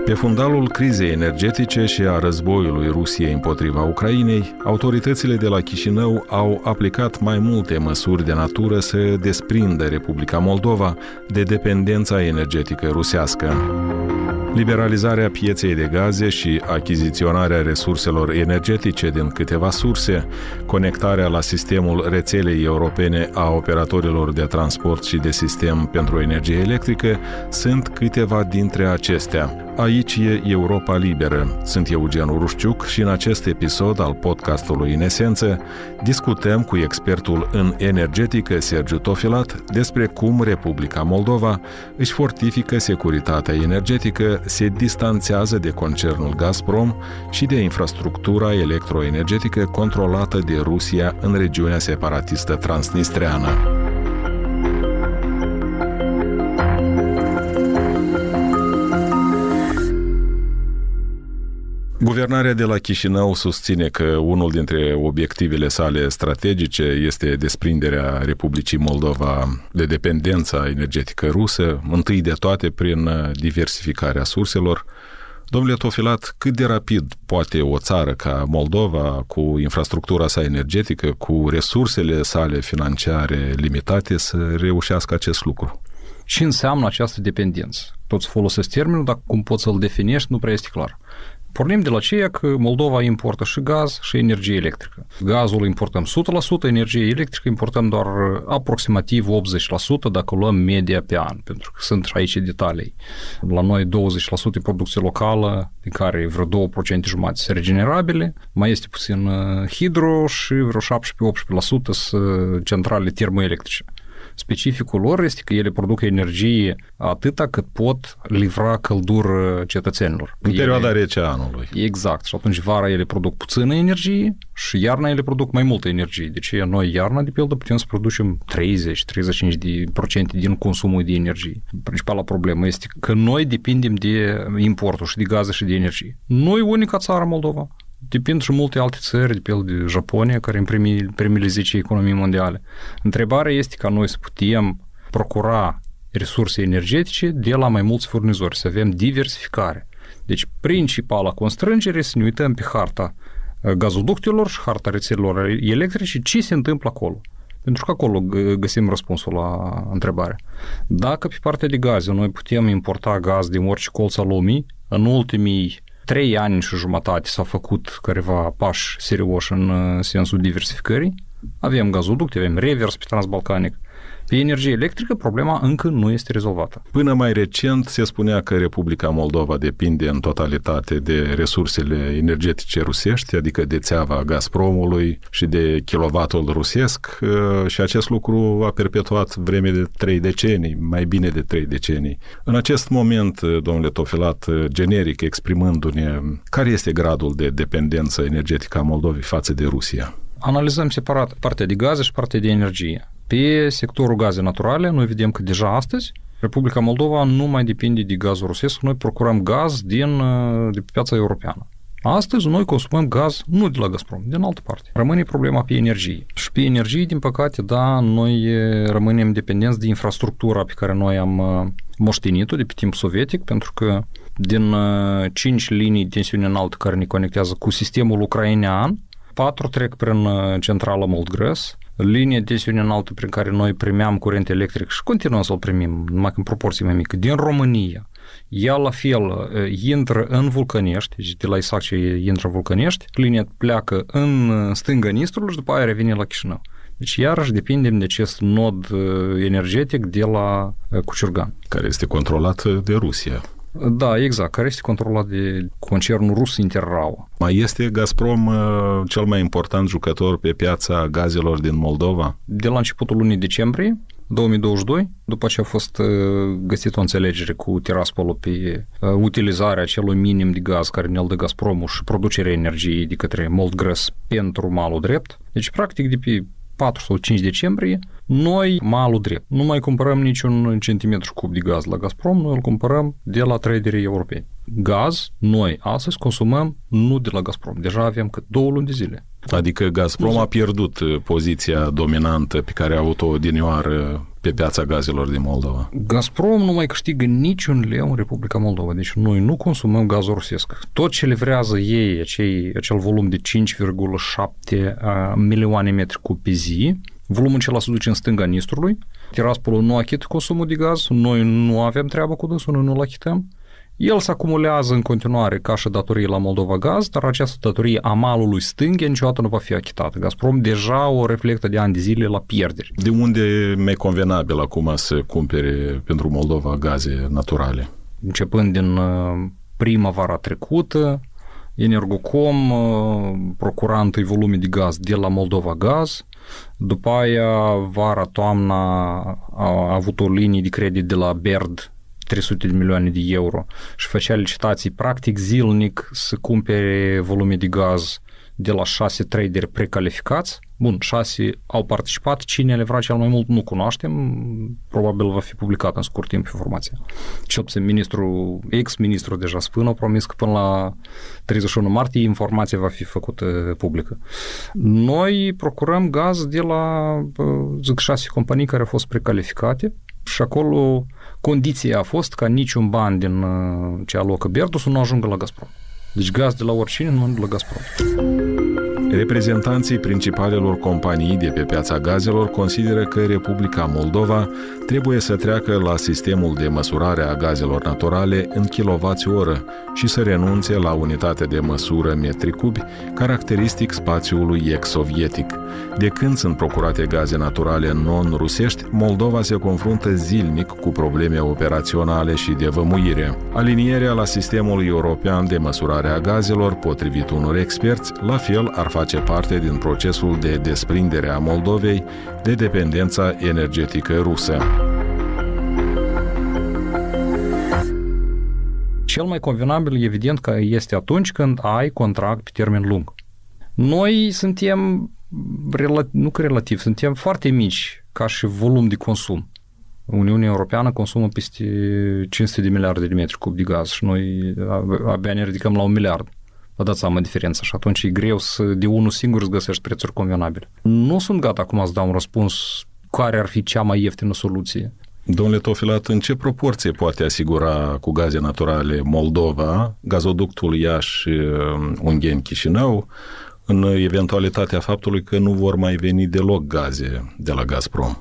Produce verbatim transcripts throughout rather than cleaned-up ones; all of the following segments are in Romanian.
Pe fundalul crizei energetice și a războiului Rusiei împotriva Ucrainei, autoritățile de la Chișinău au aplicat mai multe măsuri de natură să desprindă Republica Moldova de dependența energetică rusească. Liberalizarea pieței de gaze și achiziționarea resurselor energetice din câteva surse, conectarea la sistemul rețelei europene a operatorilor de transport și de sistem pentru energie electrică sunt câteva dintre acestea. Aici e Europa Liberă. Sunt Eugen Urușciuc și în acest episod al podcastului În Esență discutăm cu expertul în energetică Sergiu Tofilat despre cum Republica Moldova își fortifică securitatea energetică, se distanțează de concernul Gazprom și de infrastructura electroenergetică controlată de Rusia în regiunea separatistă transnistreană. Guvernarea de la Chișinău susține că unul dintre obiectivele sale strategice este desprinderea Republicii Moldova de dependența energetică rusă, întâi de toate prin diversificarea surselor. Domnule Tofilat, cât de rapid poate o țară ca Moldova, cu infrastructura sa energetică, cu resursele sale financiare limitate, să reușească acest lucru? Ce înseamnă această dependență? Toți folosesc termenul, dar cum poți să-l definești nu prea este clar. Pornim de la ceea că Moldova importă și gaz și energie electrică. Gazul importăm o sută la sută, energie electrică importăm doar aproximativ optzeci la sută dacă luăm media pe an, pentru că sunt aici detalii. La noi douăzeci la sută producție locală, din care vreo două procente jumate sunt regenerabile, mai este puțin hidro și vreo șaptesprezece la sută sunt centrale termoelectrice. Specificul lor este că ele produc energie atâta cât pot livra căldură cetățenilor. În perioada ele... rece a anului. Exact. Și atunci vara ele produc puțină energie și iarna ele produc mai multă energie. Deci noi iarna, de pildă, putem să producem treizeci la treizeci și cinci la sută din consumul de energie. Principala problemă este că noi depindem de importul și de gaze și de energie. Noi, unica țară, Moldova. Depind și multe alte țări, de pildă Japonia, care în primii, primele zece economii mondiale. Întrebarea este ca noi să putem procura resurse energetice de la mai mulți furnizori, să avem diversificare. Deci, principala constrângere să ne uităm pe harta gazoductelor și harta rețelelor electrice, ce se întâmplă acolo. Pentru că acolo găsim răspunsul la întrebare. Dacă pe partea de gaze noi putem importa gaz din orice colț al lumii, în ultimii trei ani și jumătate s-au făcut careva pași serioși în sensul diversificării. Avem gazoducte, avem revers pe transbalcanic. Pe energie electrică, problema încă nu este rezolvată. Până mai recent se spunea că Republica Moldova depinde în totalitate de resursele energetice rusești, adică de țeava Gazpromului și de kilovatul rusesc, și acest lucru a perpetuat vreme de trei decenii, mai bine de trei decenii. În acest moment, domnule Tofilat, generic exprimându-ne, care este gradul de dependență energetică a Moldovei față de Rusia? Analizăm separat partea de gaze și partea de energie. Pe sectorul gaze naturale, noi vedem că deja astăzi Republica Moldova nu mai depinde de gazul rusesc, noi procurăm gaz din, de pe piața europeană. Astăzi noi consumăm gaz nu de la Gazprom, din altă parte. Rămâne problema pe energie. Și pe energie, din păcate, da, noi rămânem dependenți de infrastructura pe care noi am moștenit-o de pe timp sovietic, pentru că din cinci linii de tensiune înaltă care ne conectează cu sistemul ucrainean, patru trec prin centrala Moldgrăs, linie de tensiune înaltă prin care noi primeam curent electric și continuăm să-l primim, numai în proporție mai mică, din România. Ea la fel intră în Vulcănești, deci de la Isac intră în Vulcănești, linia pleacă în stânga Nistrului și după aia revine la Chișinău. Deci iarăși depindem de acest nod energetic de la Cuciurgan. Care este controlat de Rusia. Da, exact, care este controlat de concernul rus Interrao. Mai este Gazprom uh, cel mai important jucător pe piața gazelor din Moldova? De la începutul lunii decembrie două mii douăzeci și doi, după ce a fost uh, găsită o înțelegere cu Tiraspolul pe uh, utilizarea acelui minim de gaz care ne-l dă Gazpromul și producerea energiei de către Moldgrăs pentru malul drept. Deci, practic, de pe patru sau cinci decembrie, Noi, malul drept, nu mai cumpărăm niciun centimetru cub de gaz la Gazprom, noi îl cumpărăm de la traderii europeni. Gaz, noi astăzi consumăm nu de la Gazprom, deja avem cât două luni de zile. Adică Gazprom a pierdut poziția dominantă pe care a avut-o odinioară pe piața gazelor din Moldova. Gazprom nu mai câștigă niciun leu în Republica Moldova, deci noi nu consumăm gaz rusesc. Tot ce livrează ei, acei, acel volum de cinci virgulă șapte milioane metri cub pe zi, volumul acela se duce în stânga Nistrului, Tiraspolul nu achită consumul de gaz, noi nu avem treabă cu dânsul, noi nu-l achităm. El se acumulează în continuare ca și datorie la Moldova Gaz, dar această datorie a malului stânge niciodată nu va fi achitată. Gazprom deja o reflectă de ani de zile la pierderi. De unde e mai convenabil acum să cumpere pentru Moldova gaze naturale? Începând din primăvara trecută, Energocom procura întâi volume de gaz de la Moldova Gaz, după aia vara, toamna a avut o linie de credit de la BERD, trei sute de milioane de euro și făcea licitații practic zilnic să cumpere volume de gaz de la șase traderi precalificați. Bun, șase au participat, cine le vrea cel mai mult nu cunoaștem, probabil va fi publicat în scurt timp informația. Cel puțin ministrul, ex-ministru deja spune, a promis că până la treizeci și unu martie informația va fi făcută publică. Noi procurăm gaz de la, zic, șase companii care au fost precalificate și acolo condiția a fost ca niciun ban din ce alocă BERD să nu ajungă la Gazprom. Deci gaz de la oricine, nu de la Gazprom. Reprezentanții principalelor companii de pe piața gazelor consideră că Republica Moldova trebuie să treacă la sistemul de măsurare a gazelor naturale în kilowați-oră și să renunțe la unitatea de măsură metri cubi, caracteristic spațiului ex-sovietic. De când sunt procurate gaze naturale non-rusești, Moldova se confruntă zilnic cu probleme operaționale și de vămuire. Alinierea la sistemul european de măsurare a gazelor, potrivit unor experți, la fel ar face parte din procesul de desprindere a Moldovei de dependența energetică rusă. Cel mai convenabil, evident, că este atunci când ai contract pe termen lung. Noi suntem, nu că relativ, suntem foarte mici ca și volum de consum. Uniunea Europeană consumă peste cinci sute de miliarde de metri cub de gaz și noi abia ne ridicăm la un miliard. Vă dați seama diferența și atunci e greu să de unul singur să găsești prețuri convenabile. Nu sunt gata acum să dau un răspuns care ar fi cea mai ieftină soluție. Domnule Tofilat, în ce proporție poate asigura cu gaze naturale Moldova, gazoductul Iași-Ungheni-Chișinău, în eventualitatea faptului că nu vor mai veni deloc gaze de la Gazprom?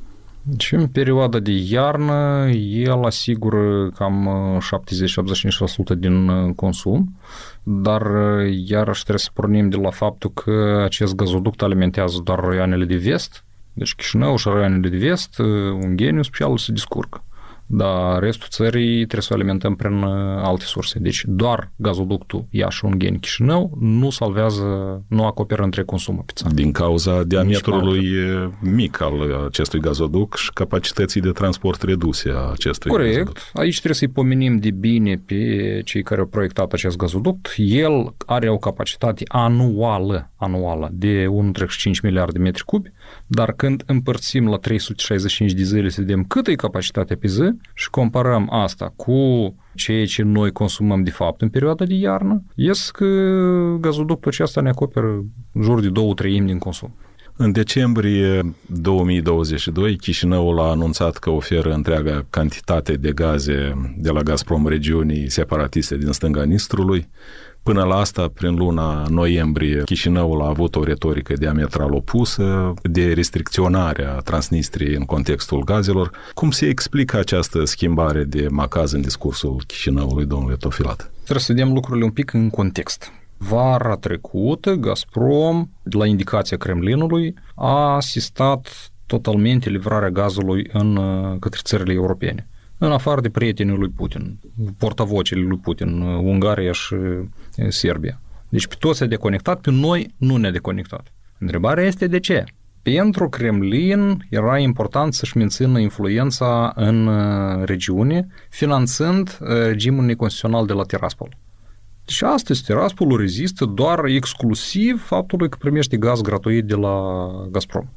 Și în perioada de iarnă el asigură cam șaptezeci la optzeci și cinci la sută din consum, dar iarăși trebuie să pornim de la faptul că acest gazoduct alimentează doar raioanele de vest, deci Chișinău și raioanele de vest, Ungheniu special se descurcă. Dar restul țării trebuie să o alimentăm prin alte surse. Deci doar gazoductul Iași-Ungheni-Chișinău nu salvează, nu acoperă între consumul pe țară. Din cauza diametrului mic al acestui gazoduct și capacității de transport reduse a acestui Corect. gazoduct. Aici trebuie să-i pomenim de bine pe cei care au proiectat acest gazoduct. El are o capacitate anuală, anuală de unu virgulă cinci miliarde de metri cubi, dar când împărțim la trei sute șaizeci și cinci de zile să vedem cât e capacitatea pe zi, și comparăm asta cu ceea ce noi consumăm de fapt în perioada de iarnă, ies că gazoductul acesta ne acoperă în jur de două treimi din consum. În decembrie două mii douăzeci și doi, Chișinăul a anunțat că oferă întreaga cantitate de gaze de la Gazprom regiunii separatiste din stânga Nistrului. Până la asta, prin luna noiembrie, Chișinăul a avut o retorică diametral opusă de restricționare a Transnistriei în contextul gazelor. Cum se explică această schimbare de macaz în discursul Chișinăului, domnule Tofilat? Trebuie să vedem lucrurile un pic în context. Vara trecută, Gazprom, la indicația Kremlinului, a asistat totalmente livrarea gazului în către țările europene. În afară de prietenii lui Putin, portavocile lui Putin, Ungaria și Serbia. Deci pe toți a deconectat, pe noi nu ne-a deconectat. Întrebarea este de ce? Pentru Kremlin era important să-și mențină influența în regiune, finanțând regimul neconstituțional de la Tiraspol. Deci astăzi Tiraspolul rezistă doar exclusiv faptului că primește gaz gratuit de la Gazprom.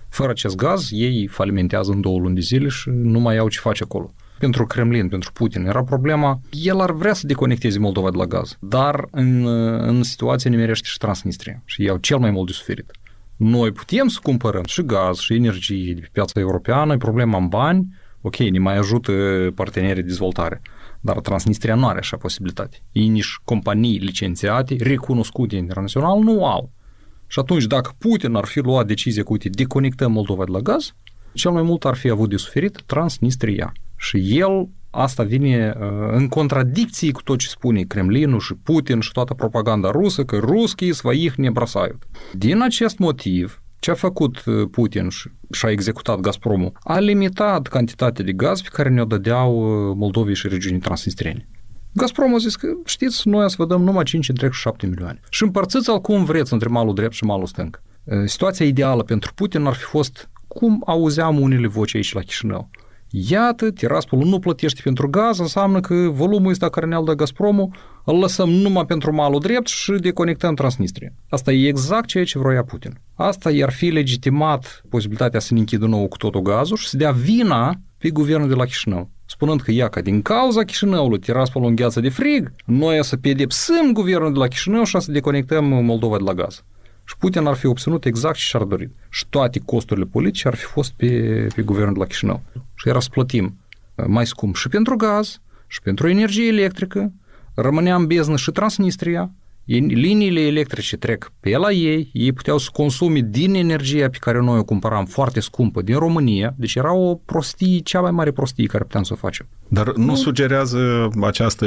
Fără acest gaz, ei falimentează în două luni de zile și nu mai au ce face acolo. Pentru Kremlin, pentru Putin, era problema, el ar vrea să deconecteze Moldova de la gaz, dar în, în situație nimerește și Transnistria și ei au cel mai mult de suferit. Noi putem să cumpărăm și gaz și energie de pe piața europeană, e problema în bani, ok, ne mai ajută partenerii de dezvoltare, dar Transnistria nu are așa posibilitate. Ei nici companii licențiate, recunoscute internațional, nu au. Și atunci, dacă Putin ar fi luat decizia că, uite, deconectăm Moldova de la gaz, cel mai mult ar fi avut de suferit Transnistria. Și el, asta vine uh, în contradicție cu tot ce spune Kremlinul și Putin și toată propaganda rusă, că ruschii своих не бросают. Din acest motiv, ce a făcut Putin și, și a executat Gazpromul? A limitat cantitatea de gaz pe care ne-o dădeau Moldovei și regiunii transnistriene. Gazprom a zis că, știți, noi să vă dăm numai cinci virgulă șapte milioane. Și împărțiți-l cum vreți între malul drept și malul stâng. Situația ideală pentru Putin ar fi fost cum auzeam unele voci aici la Chișinău. Iată, Tiraspolul nu plătește pentru gaz, înseamnă că volumul ăsta care ne-l dă Gazpromul îl lăsăm numai pentru malul drept și deconectăm Transnistria. Asta e exact ceea ce vroia Putin. Asta i-ar fi legitimat posibilitatea să ne închidă nou cu totul gazul și să dea vina pe guvernul de la Chișinău, spunând că ia că din cauza Chișinăului Tiraspolul îngheață de frig, noi să pedepsim guvernul de la Chișinău și să deconectăm Moldova de la gaz. Și Putin ar fi obținut exact ce și-ar dorit. Și toate costurile politice ar fi fost pe, pe guvernul de la Chișinău. Și era să plătim mai scump și pentru gaz, și pentru energie electrică, rămânea în beznă și Transnistria, liniile electrice trec pe la ei, ei puteau să consume din energia pe care noi o cumpăram foarte scumpă din România, deci era o prostie, cea mai mare prostie care puteam să o facem. Dar nu, nu sugerează această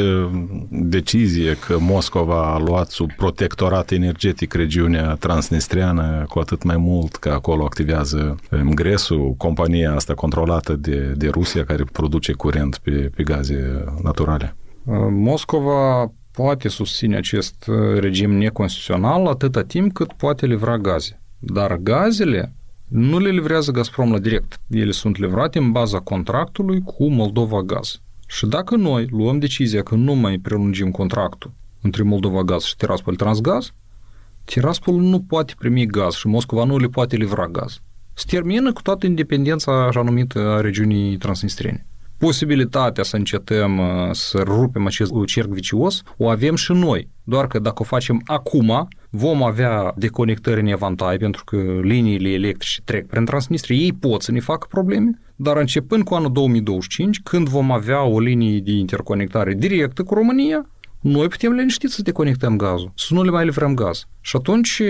decizie că Moscova a luat sub protectorat energetic regiunea transnistriană, cu atât mai mult că acolo activează Mgresul, compania asta controlată de, de Rusia care produce curent pe, pe gaze naturale? Moscova poate susține acest regim neconstituțional atâta timp cât poate livra gaze. Dar gazele nu le livrează Gazprom la direct. Ele sunt livrate în baza contractului cu Moldova Gaz. Și dacă noi luăm decizia că nu mai prelungim contractul între Moldova Gaz și Tiraspol Transgaz, Tiraspol nu poate primi gaz și Moscova nu le poate livra gaz. Se termină cu toată independența așa numită a regiunii transnistriene. Posibilitatea să încetăm să rupem acest cerc vicios o avem și noi, doar că dacă o facem acum, vom avea deconectări în evantai, pentru că liniile electrice trec prin Transnistria, ei pot să ne facă probleme, dar începând cu anul două mii douăzeci și cinci, când vom avea o linie de interconectare directă cu România, noi putem liniștit să deconectăm gazul, să nu le mai livrăm gaz. Și atunci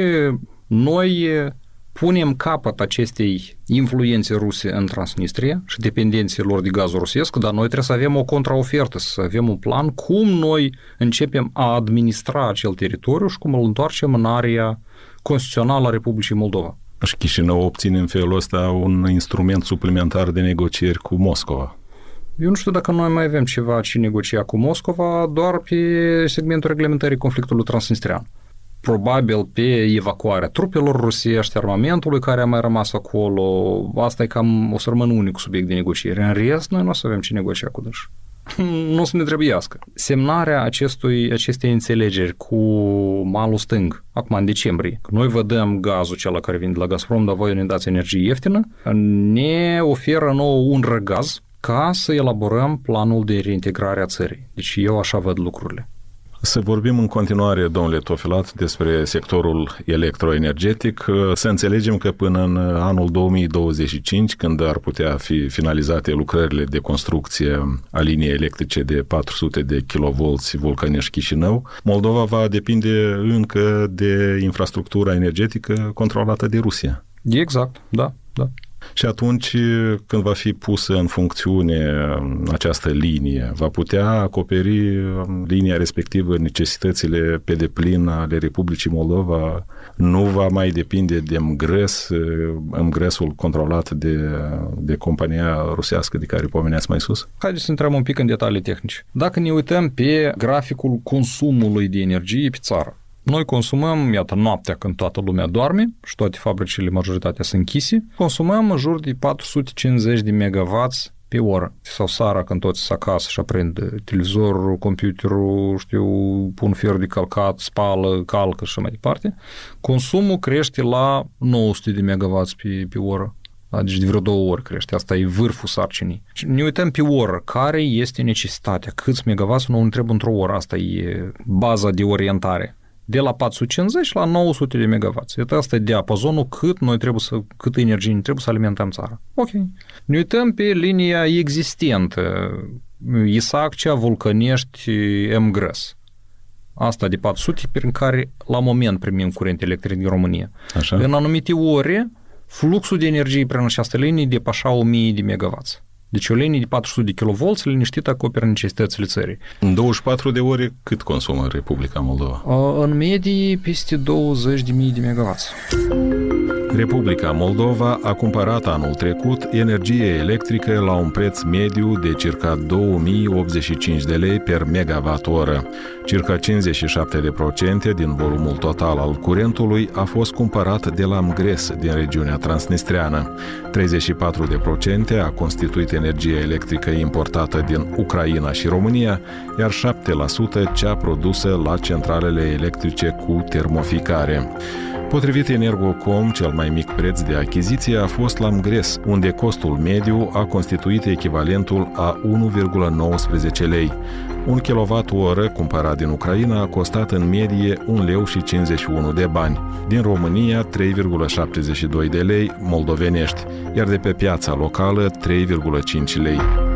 noi punem capăt acestei influențe ruse în Transnistria și dependenței lor de gazul rusesc, dar noi trebuie să avem o contraofertă, să avem un plan cum noi începem a administra acel teritoriu și cum îl întoarcem în area constituțională a Republicii Moldova. Și Chișinău obține în felul ăsta un instrument suplimentar de negocieri cu Moscova. Eu nu știu dacă noi mai avem ceva ce negocia cu Moscova, doar pe segmentul reglementării conflictului transnistrian. Probabil pe evacuarea trupelor rusești, armamentului care a mai rămas acolo. Asta e cam o să rămână unicul subiect de negociere. În rest, noi nu o să avem ce negocia cu dâns. Nu o să ne trebuiască. Semnarea acestui, acestei înțelegeri cu malul stâng, acum în decembrie, că noi vă dăm gazul cel care vine de la Gazprom, dar voi ne dați energie ieftină, ne oferă nouă un răgaz ca să elaborăm planul de reintegrare a țării. Deci eu așa văd lucrurile. Să vorbim în continuare, domnule Tofilat, despre sectorul electroenergetic. Să înțelegem că până în anul două mii douăzeci și cinci, când ar putea fi finalizate lucrările de construcție a liniei electrice de patru sute de kilovolți Vulcănești-Chișinău, Moldova va depinde încă de infrastructura energetică controlată de Rusia. Exact, da, da. Și atunci, când va fi pusă în funcțiune această linie, va putea acoperi linia respectivă necesitățile pe deplin ale Republicii Moldova? Nu va mai depinde de Mgres, Mgresul controlat de, de compania rusească de care pomeneați mai sus? Haideți să intrăm un pic în detalii tehnice. Dacă ne uităm pe graficul consumului de energie pe țară, noi consumăm, iată, noaptea când toată lumea doarme și toate fabricile, majoritatea sunt închise, consumăm în jur de patru sute cincizeci de megawatts pe oră. Sau seara când toți sunt acasă și aprind televizorul, computerul, știu, pun fier de călcat, spală, calcă și mai departe, consumul crește la nouă sute de megawatts pe, pe oră. Deci de vreo două ori crește. Asta e vârful sarcinii. Și ne uităm pe oră. Care este necesitatea? Câți megavați nu trebuie într-o oră? Asta e baza de orientare. De la patru sute cincizeci la nouă sute de megavați. Iată, asta e diapazonul cât noi trebuie să, cât energie ne trebuie să alimentăm țara. Ok. Ne uităm pe linia existentă. Isaccea, Vulcănești, Mgres. Asta de patru sute, prin care la moment primim curent electric din România. Așa. În anumite ore, fluxul de energie prin această linie depășea o mie de megavați. Deci o linie de patru sute de kilovolți liniștită acoperă necesitățile țării. În douăzeci și patru de ore cât consumă Republica Moldova? În medie peste douăzeci de mii de megavați. Republica Moldova a cumpărat anul trecut energie electrică la un preț mediu de circa două mii optzeci și cinci de lei per megawatt-oră. Circa cincizeci și șapte de procente din volumul total al curentului a fost cumpărat de la Mgres din regiunea transnistreană. treizeci și patru de procente a constituit energie electrică importată din Ucraina și România, iar șapte la sută cea produsă la centralele electrice cu termoficare. Potrivit Energocom, cel mai mic preț de achiziție a fost la Mgres, unde costul mediu a constituit echivalentul a unu virgulă nouăsprezece lei. Un kilowatt-oră cumpărat din Ucraina a costat în medie un leu și cincizeci și unu de bani. Din România trei virgulă șaptezeci și doi de lei moldovenești, iar de pe piața locală trei virgulă cinci lei.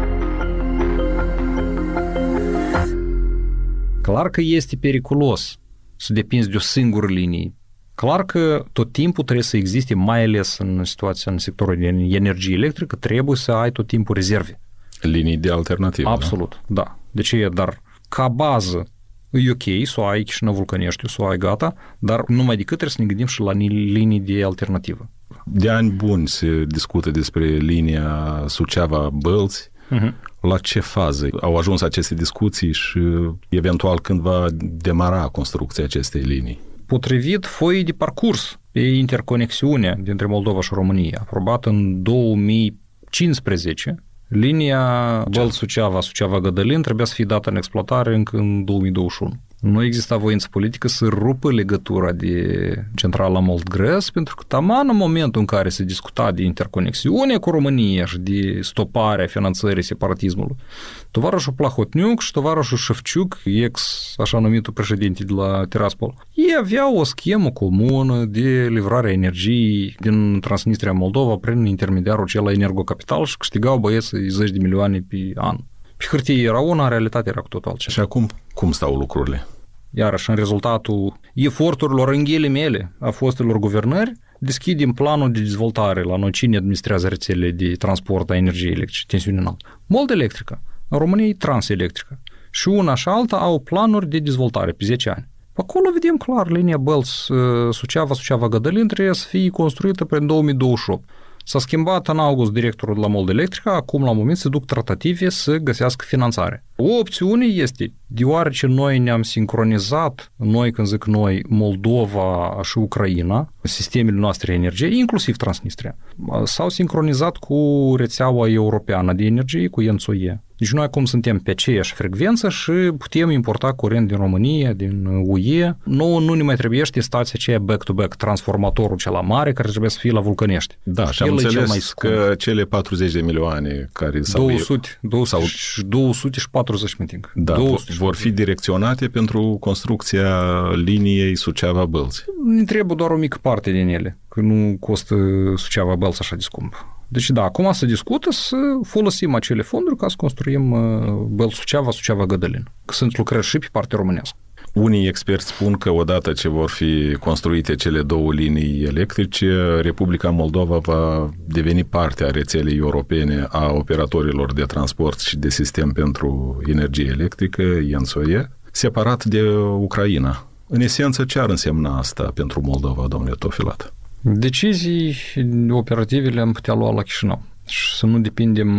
Clar că este periculos să depinzi de o singură linie. Clar că tot timpul trebuie să existe, mai ales în situația în sectorul de energie electrică, trebuie să ai tot timpul rezerve. Linii de alternativă. Absolut, da. da. Deci e, dar ca bază e ok să o ai Chișinău Vulcănești, să o ai gata, dar numai decât trebuie să ne gândim și la linii de alternativă. De ani buni se discută despre linia Suceava-Bălți. Uh-huh. La ce fază au ajuns aceste discuții și eventual când va demara construcția acestei linii? Potrivit foii de parcurs pe interconexiune dintre Moldova și România, aprobată în două mii cincisprezece, linia Bălți-Suceava, Suceava-Gădălin trebuia să fie dată în exploatare încă în două mii douăzeci și unu. Nu exista voință politică să rupă legătura de centrala Moldgres, pentru că taman în momentul în care se discuta de interconexiune cu România și de stoparea finanțării separatismului, tovarășul Plahotniuc și tovarășul Șefciuc, ex așa numitul președinte de la Tiraspol, ei aveau o schemă comună de livrare a energiei din Transnistria Moldova prin intermediarul cel Energocapital și câștigau băieții zeci de milioane pe an. Pe hârtie era una, în realitate era cu totul altceva. Și acum cum stau lucrurile? Iarăși, în rezultatul eforturilor în ghilimele a fostelor guvernări, deschidem planul de dezvoltare la noi cine administrează rețelele de transport a energiei electrice, tensiune înaltă. Mold Electrică, în România e Transelectrică. Și una și alta au planuri de dezvoltare pe zece ani. Acolo vedem clar, linia Bălți-Suceava, Suceava-Gădălin trebuie să fie construită prin două mii douăzeci și opt. S-a schimbat în august directorul de la Mold Electrica, acum la moment se duc tratative să găsească finanțare. O opțiune este, deoarece noi ne-am sincronizat, noi când zic noi, Moldova și Ucraina, sistemele noastre energie, inclusiv Transnistria, s-au sincronizat cu rețeaua europeană de energie, cu E N S O E. Deci noi acum suntem pe aceeași frecvență și putem importa curent din România, din U E. Nouă nu ne mai trebuiește stația aceea back-to-back, transformatorul cel mare, care trebuie să fie la Vulcănești. Da, și am înțeles mai că cele patruzeci de milioane care s-au... două sute, două sute, sau... două sute patruzeci, meeting. Da, două sute vor fi direcționate pentru construcția liniei Suceava-Bălți. Ne trebuie doar o mică parte din ele, că nu costă Suceava-Bălți așa de scump. Deci da, acum se discută să folosim acele fonduri ca să construim Bălți-Suceava, Suceava-Gădălin. Că sunt lucrări și pe partea românească. Unii experți spun că odată ce vor fi construite cele două linii electrice, Republica Moldova va deveni parte a rețelei europene a operatorilor de transport și de sistem pentru energie electrică, E N S O E, separat de Ucraina. În esență, ce ar însemna asta pentru Moldova, domnule Tofilat? Decizii operative le-am putea lua la Chișinău și să nu depindem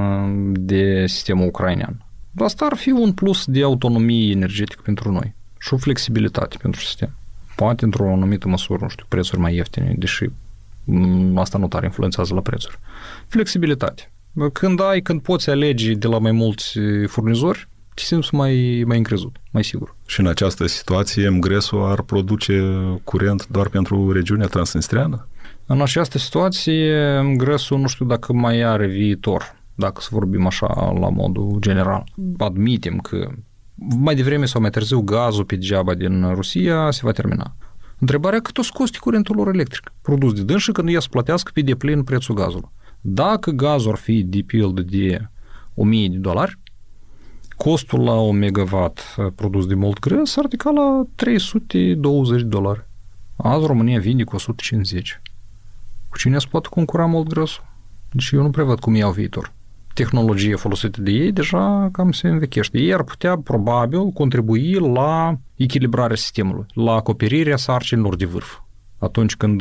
de sistemul ucrainean. Asta ar fi un plus de autonomie energetică pentru noi și o flexibilitate pentru sistem. Poate într-o anumită măsură, nu știu, prețuri mai ieftine, deși asta nu tare influențează la prețuri. Flexibilitate. Când ai, când poți alege de la mai mulți furnizori, te simți mai, mai încrezut, mai sigur. Și în această situație Mgresul ar produce curent doar pentru regiunea transnistreană? În această situație, GRES-ul nu știu dacă mai are viitor, dacă să vorbim așa la modul general. Admitem că mai devreme sau mai târziu gazul pe degeaba din Rusia se va termina. Întrebarea cât o scoste curentul lor electric produs de dâns și când ea să plătească pe deplin prețul gazului. Dacă gazul ar fi de pildă de o mie de dolari, costul la un megawatt produs de mult GRES ar ridica la trei sute douăzeci de dolari. Azi România vinde cu o sută cincizeci. Cu cine se poate concura mult GRES-ul? Deci eu nu prevăd cum iau viitor. Tehnologia folosită de ei deja cam se învechește. Ei ar putea, probabil, contribui la echilibrarea sistemului, la acoperirea sarcinilor de vârf. Atunci când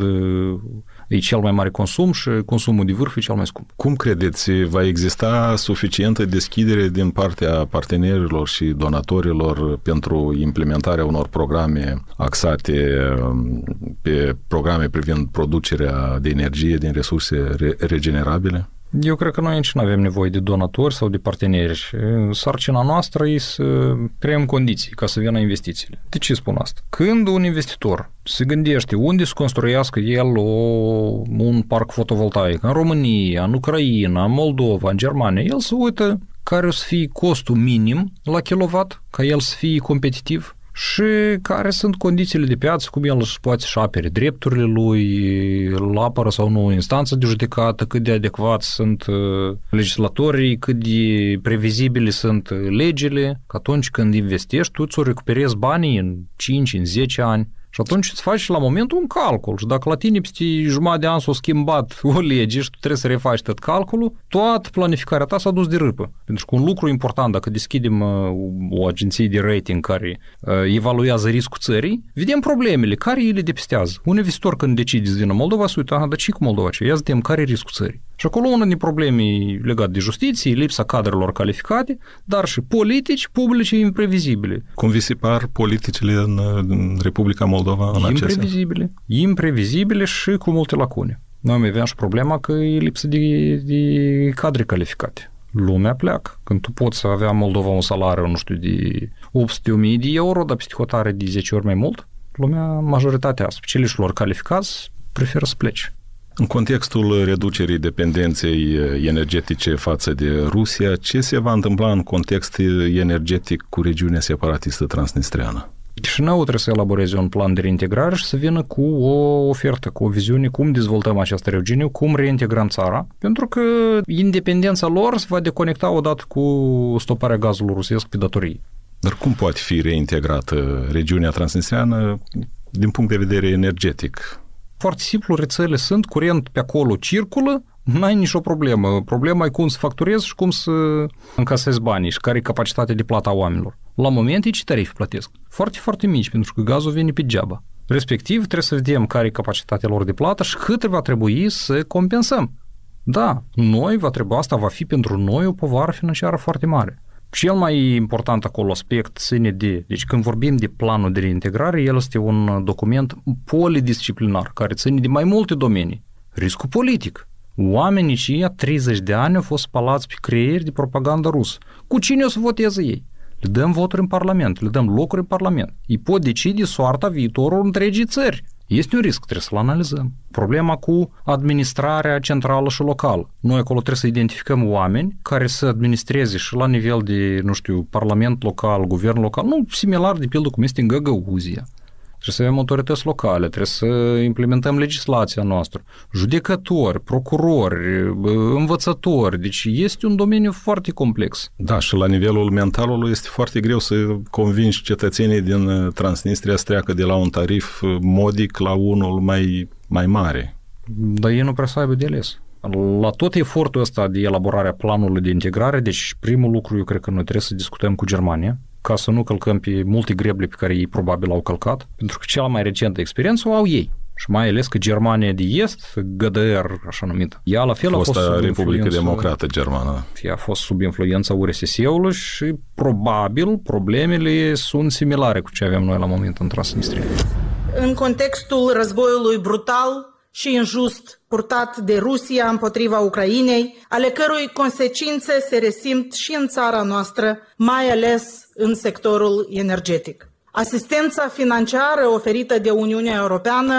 e cel mai mare consum și consumul de vârf e cel mai scump. Cum credeți, va exista suficientă deschidere din partea partenerilor și donatorilor pentru implementarea unor programe axate pe programe privind producerea de energie din resurse regenerabile? Eu cred că noi aici nu avem nevoie de donatori sau de parteneri. Sarcina noastră e să creăm condiții ca să vină investițiile. De ce spun asta? Când un investitor se gândește unde să construiască el o, un parc fotovoltaic, în România, în Ucraina, în Moldova, în Germania, el se uită care o să fie costul minim la kilowatt, ca el să fie competitiv, și care sunt condițiile de piață, cum el își poate să apere drepturile lui, îl apără sau nu instanța de judecată, cât de adecvați sunt legislatorii, cât de previzibile sunt legile, că atunci când investești, tu ți-o recuperezi banii în cinci, în zece ani. Și atunci îți faci la momentul un calcul. Și dacă la tine peste jumătate de an s-a schimbat o lege și tu trebuie să refaci tot calculul, toată planificarea ta s-a dus de râpă. Pentru că un lucru important, dacă deschidem o agenție de rating care evaluează riscul țării, vedem problemele, care ele depistează. Un investitor când decide să vină Moldova, se uită, aha, dar ce cu Moldova? Ce? Ia să vedem care e riscul țării. Și acolo una din probleme legate de justiție, lipsa cadrelor calificate, dar și politici publice imprevizibile. Cum vi se par politicile în, în Republica Moldova în acestea? Imprevizibile. Imprevizibile și cu multe lacune. Noi mai aveam și problema că e lipsă de, de cadre calificate. Lumea pleacă. Când tu poți să avea Moldova un salariu, nu știu, de opt sute mii de euro, dar peste hotare de zece ori mai mult, lumea, majoritatea specialiștilor calificați, preferă să plece. În contextul reducerii dependenței energetice față de Rusia, ce se va întâmpla în context energetic cu regiunea separatistă transnistreană? Chișinău trebuie să elaboreze un plan de reintegrare și să vină cu o ofertă, cu o viziune cum dezvoltăm această regiune, cum reintegrăm țara, pentru că independența lor se va deconecta odată cu stoparea gazului rusesc pe datorii. Dar cum poate fi reintegrată regiunea transnistreană din punct de vedere energetic? Foarte simplu, rețele sunt, curent pe acolo circulă, n-ai nicio problemă. Problema e cum să facturezi și cum să încasezi banii și care e capacitatea de plată a oamenilor. La moment e ce tarife plătesc. Foarte, foarte mici, pentru că gazul vine pe degeaba. Respectiv, trebuie să vedem care e capacitatea lor de plată și cât va trebui să compensăm. Da, noi va trebui, asta va fi pentru noi o povară financiară foarte mare. Cel mai important acolo aspect ține de, deci când vorbim de planul de reintegrare, el este un document polidisciplinar, care ține de mai multe domenii. Riscul politic. Oamenii cei treizeci de ani au fost spălați pe creieri de propaganda rusă. Cu cine o să voteze ei? Le dăm voturi în Parlament, le dăm locuri în Parlament. Ei pot decide soarta viitorul întregii țări. Este un risc, trebuie să-l analizăm. Problema cu administrarea centrală și locală. Noi acolo trebuie să identificăm oameni care să administreze și la nivel de, nu știu, parlament local, guvern local, nu similar de pildă cum este în Găgăuzia. Trebuie să avem autorități locale, trebuie să implementăm legislația noastră, judecători, procurori, învățători, deci este un domeniu foarte complex. Da, și la nivelul mentalului este foarte greu să convingi cetățenii din Transnistria să treacă de la un tarif modic la unul mai, mai mare. Dar ei nu prea să aibă de ales. La tot efortul ăsta de elaborare a planului de integrare, deci primul lucru eu cred că noi trebuie să discutăm cu Germania, ca să nu călcăm pe multe greble pe care ei probabil au călcat, pentru că cea mai recentă experiență o au ei. Și mai ales că Germania de Est, G D R, așa numită, ea la fel a fost sub Republică Democrată Germană. Ea a fost sub influența U R S S-ului și probabil problemele sunt similare cu ce avem noi la moment în Transnistria. În contextul războiului brutal și injust purtat de Rusia împotriva Ucrainei, ale cărui consecințe se resimt și în țara noastră, mai ales în sectorul energetic. Asistența financiară oferită de Uniunea Europeană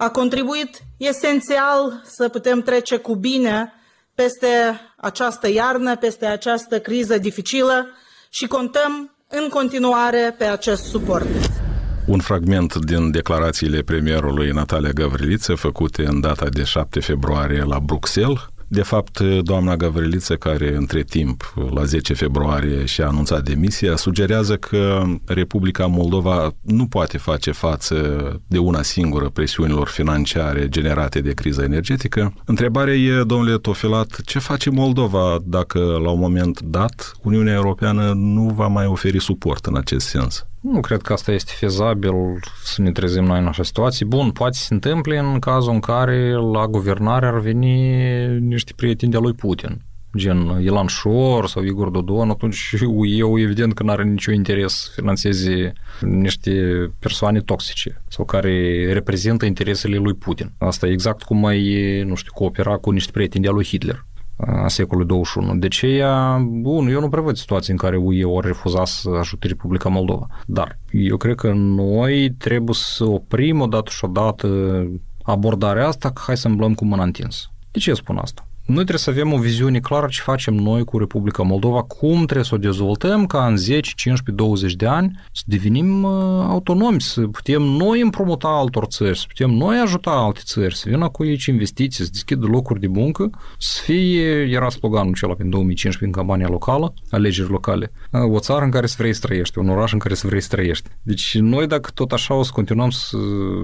a contribuit esențial să putem trece cu bine peste această iarnă, peste această criză dificilă și contăm în continuare pe acest suport. Un fragment din declarațiile premierului Natalia Gavriliță făcute în data de șapte februarie la Bruxelles. De fapt, doamna Gavriliță, care între timp, la zece februarie, și-a anunțat demisia, sugerează că Republica Moldova nu poate face față de una singură presiunilor financiare generate de criza energetică. Întrebarea e, domnule Tofilat, ce face Moldova dacă, la un moment dat, Uniunea Europeană nu va mai oferi suport în acest sens? Nu cred că asta este fezabil să ne trezim noi în așa situație. Bun, poate se întâmple în cazul în care la guvernare ar veni niște prieteni de-a lui Putin, gen Ilan Șor sau Igor Dodon, atunci eu evident că n-are niciun interes să financeze niște persoane toxice sau care reprezintă interesele lui Putin. Asta e exact cum mai, nu știu, coopera cu niște prieteni de-a lui Hitler a secolului douăzeci și unu. De aceea, bun, eu nu prevăd situații în care U E ori refuza să ajute Republica Moldova. Dar eu cred că noi trebuie să oprim odată și odată abordarea asta, că hai să îmblăm cu mâna întins. De ce spun asta? Noi trebuie să avem o viziune clară ce facem noi cu Republica Moldova, cum trebuie să o dezvoltăm ca în zece, cincisprezece, douăzeci de ani să devenim autonomi, să putem noi împrumuta altor țări, să putem noi ajuta alte țări, să vină cu aici investiții, să deschidă locuri de muncă, să fie, era sloganul acela în două mii cincisprezece în campania locală, alegeri locale, o țară în care să vrei să trăiești, un oraș în care să vrei să trăiești. Deci noi dacă tot așa o să continuăm să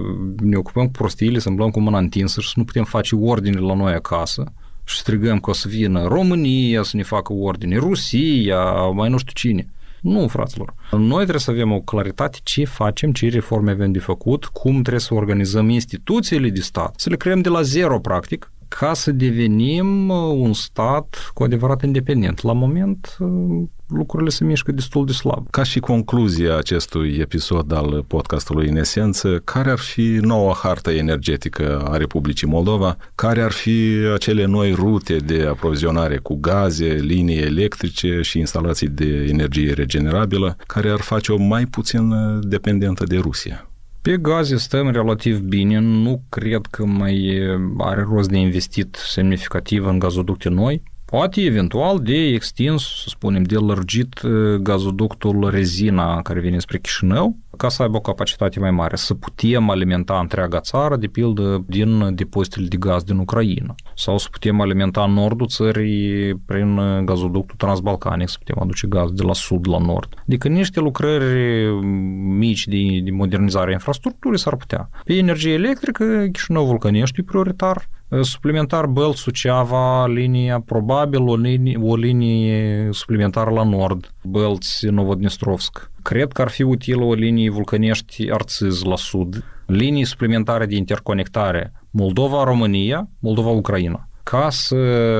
ne ocupăm cu prostiile, să îmblăm cu mâna întinsă și să nu putem face ordine la noi acasă, și strigăm că o să vină România să ne facă ordine, Rusia, mai nu știu cine. Nu, fraților. Noi trebuie să avem o claritate ce facem, ce reforme avem de făcut, cum trebuie să organizăm instituțiile de stat, să le creăm de la zero, practic, ca să devenim un stat cu adevărat independent. La moment, lucrurile se mișcă destul de slab. Ca și concluzia acestui episod al podcastului În Esență, care ar fi noua hartă energetică a Republicii Moldova? Care ar fi acele noi rute de aprovizionare cu gaze, linii electrice și instalații de energie regenerabilă, care ar face-o mai puțin dependentă de Rusia? Pe gaze stăm relativ bine, nu cred că mai are rost de investit semnificativ în gazoducte noi. Poate eventual de extins, să spunem, de lărgit gazoductul Rezina care vine spre Chișinău, ca să aibă o capacitate mai mare, să putem alimenta întreaga țară, de pildă, din depozitele de gaz din Ucraina. Sau să putem alimenta nordul țării prin gazoductul transbalcanic, să putem aduce gaz de la sud la nord. Adică niște lucrări mici de, de modernizare a infrastructurii s-ar putea. Pe energie electrică, Chișinău-Vulcănești e prioritar. Suplimentar Bălți-Suceava, linia, probabil o linie, o linie suplimentară la nord, Bălți-Novodnistrovsk. Cred că ar fi utilă o linie Vulcănești-Arțiz la sud, linii suplimentare de interconectare Moldova-România, Moldova-Ucraina, ca să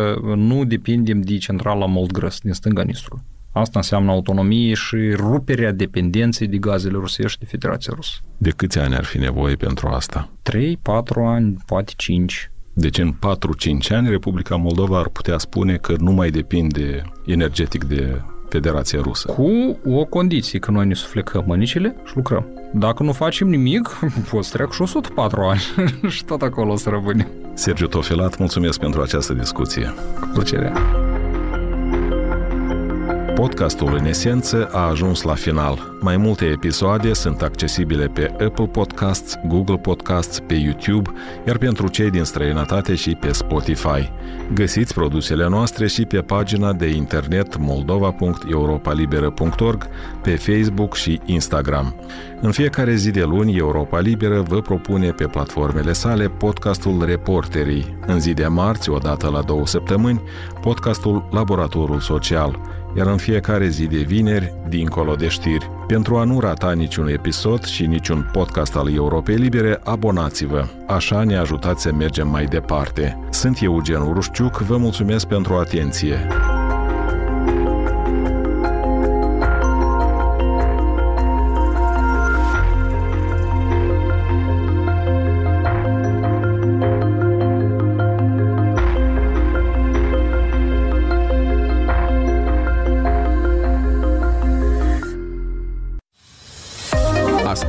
nu depindem de centrala Moldgras din stânga Nistrului. Asta înseamnă autonomie și ruperea dependenței de gazele rusești de Federația Rusă. De câți ani ar fi nevoie pentru asta? trei patru ani, poate cinci. Deci în patru cinci ani Republica Moldova ar putea spune că nu mai depinde energetic de Federația Rusă. Cu o condiție, că noi ne suflecăm mânicile și lucrăm. Dacă nu facem nimic, poți trec și o sută patru ani și tot acolo o să rămânem. Sergiu Tofilat, mulțumesc pentru această discuție. Cu plăcere. Podcastul În Esență a ajuns la final. Mai multe episoade sunt accesibile pe Apple Podcasts, Google Podcasts, pe YouTube, iar pentru cei din străinătate și pe Spotify. Găsiți produsele noastre și pe pagina de internet moldova punct europa liberă punct org, pe Facebook și Instagram. În fiecare zi de luni, Europa Liberă vă propune pe platformele sale podcastul Reporterii. În zi de marți, o dată la două săptămâni, podcastul Laboratorul Social. Iar în fiecare zi de vineri, Dincolo de știri. Pentru a nu rata niciun episod și niciun podcast al Europei Libere, abonați-vă. Așa ne ajutați să mergem mai departe. Sunt Eugen Urușciuc, vă mulțumesc pentru atenție.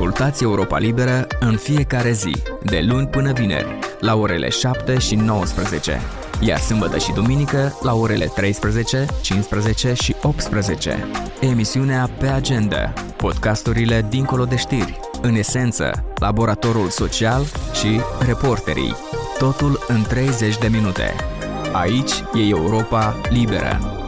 Ascultați Europa Liberă în fiecare zi, de luni până vineri, la orele șapte și nouăsprezece, iar sâmbătă și duminică la orele treisprezece, cincisprezece și optsprezece. Emisiunea Pe Agenda, podcasturile dincolo de știri, în esență, laboratorul social și reporterii. Totul în treizeci de minute. Aici e Europa Liberă.